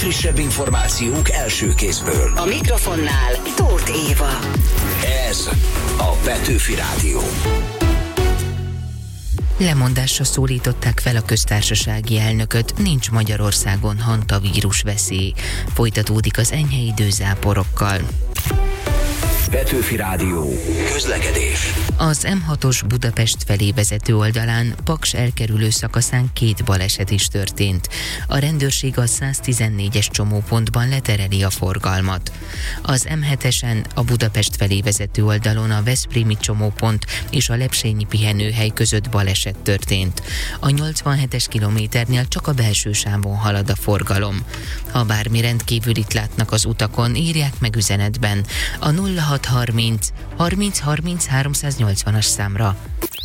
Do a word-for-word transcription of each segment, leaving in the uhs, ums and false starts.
legfrissebb információk első kézből. A mikrofonnál Tóth Éva. Ez a Petőfi Rádió. Lemondásra szólították fel a köztársasági elnököt, nincs Magyarországon hantavírus veszély. Folytatódik az enyhe idő záporokkal. Petőfi Rádió. Közlekedés. Az em hatos Budapest felé vezető oldalán Paks elkerülő szakaszán két baleset is történt. A rendőrség a száztizennégyes csomópontban letereli a forgalmat. Az em hetesen a Budapest felé vezető oldalon a veszprémi csomópont és a lepsényi pihenőhely között baleset történt. A nyolcvanhetes kilométernél csak a belső sávon halad a forgalom. Ha bármi rendkívülit látnak az utakon, írják meg üzenetben a nulla hat harminc harminc harminc háromszáznyolcvanas számra.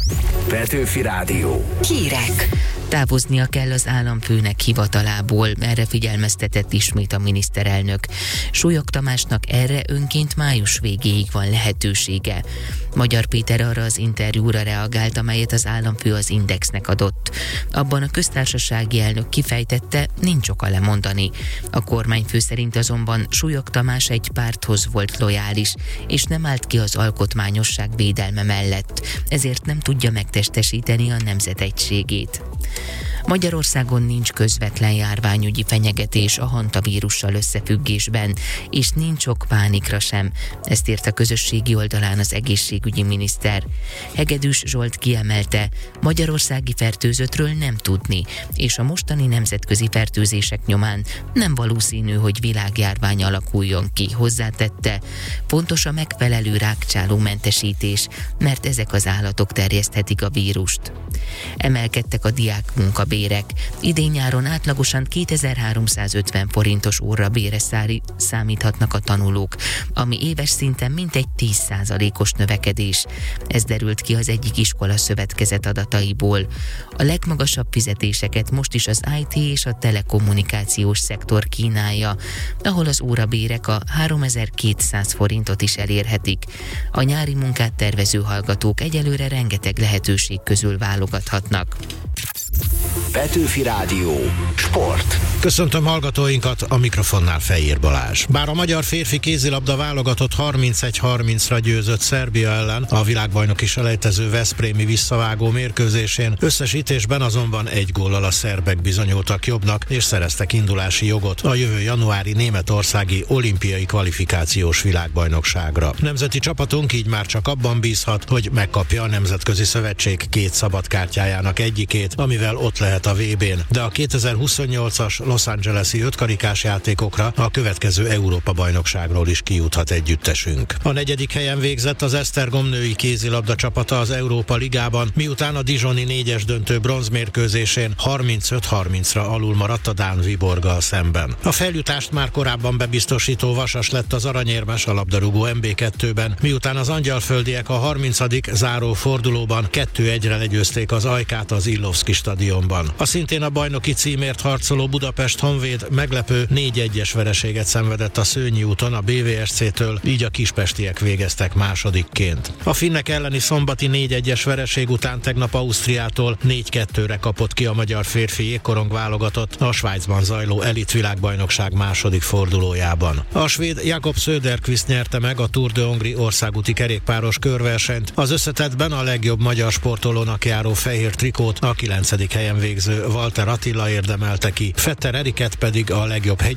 Petőfi Rádió. Hírek. Távoznia kell az államfőnek hivatalából, erre figyelmeztetett ismét a miniszterelnök. Súlyog Tamásnak erre önként május végéig van lehetősége. Magyar Péter arra az interjúra reagált, amelyet az államfő az Indexnek adott. Abban a köztársasági elnök kifejtette, nincs oka lemondani. A kormányfő szerint azonban Súlyog Tamás egy párthoz volt lojális, és nem állt ki az alkotmányosság védelme mellett, ezért nem tudja megtestesíteni a nemzet egységét. Magyarországon nincs közvetlen járványügyi fenyegetés a hantavírussal összefüggésben, és nincs ok pánikra sem, ezt írt a közösségi oldalán az egészségügyi miniszter. Hegedűs Zsolt kiemelte, magyarországi fertőzöttről nem tudni, és a mostani nemzetközi fertőzések nyomán nem valószínű, hogy világjárvány alakuljon ki, hozzátette. Fontos a megfelelő rákcsálómentesítés, mert ezek az állatok terjeszthetik a vírust. Emelkedtek a diák munkabérek. Idén-nyáron átlagosan kétezer-háromszázötven forintos órabére számíthatnak a tanulók, ami éves szinten mintegy tíz százalékos növekedés. Ez derült ki az egyik iskola szövetkezet adataiból. A legmagasabb fizetéseket most is az i té és a telekommunikációs szektor kínálja, ahol az órabérek a háromezer-kétszáz forintot is elérhetik. A nyári munkát tervező hallgatók egyelőre rengeteg lehetőség közül válogathatnak. Petőfi Rádió. Sport. Köszöntöm hallgatóinkat, a mikrofonnál Fejér Balázs. Bár a magyar férfi kézilabda válogatott harmincegy harmincra győzött Szerbia ellen, a világbajnoki selejtező veszprémi visszavágó mérkőzésén, összesítésben azonban egy góllal a szerbek bizonyultak jobbnak, és szereztek indulási jogot a jövő januári németországi olimpiai kvalifikációs világbajnokságra. Nemzeti csapatunk így már csak abban bízhat, hogy megkapja a Nemzetközi Szövetség két szabadkártyájának egyikét, amivel ott lehet a vé bén, de a kétezer-huszonnyolcas Los Angeles-i ötkarikás játékokra, a következő Európa-bajnokságról is kijuthat együttesünk. A negyedik helyen végzett az Esztergom női kézilabda csapata az Európa Ligában, miután a dijoni négyes döntő bronzmérkőzésén harmincöt harmincra alul maradt a dán Viborggal szemben. A feljutást már korábban bebiztosító Vasas lett az aranyérmes a labdarúgó em bé kettőben, miután az angyalföldiek a harmincadik záró fordulóban kettő egyre legyőzték az Ajkát az Illovszki stadionban. A szintén a bajnoki címért harcoló Budapest Honvéd meglepő négy egyes vereséget szenvedett a Szőnyi úton a bé vé es cé-től, így a kispestiek végeztek másodikként. A finnek elleni szombati négy egyes vereség után tegnap Ausztriától négy kettőre kapott ki a magyar férfi jégkorong válogatott a Svájcban zajló elit világbajnokság második fordulójában. A svéd Jakob Söderqvist nyerte meg a Tour de Hongrie országúti kerékpáros körversenyt, az összetettben a legjobb magyar sportolónak járó fehér trikót a kilencedik helyen végző Walter Attila érdemelte ki, Fetter Eriket pedig a legjobb hegy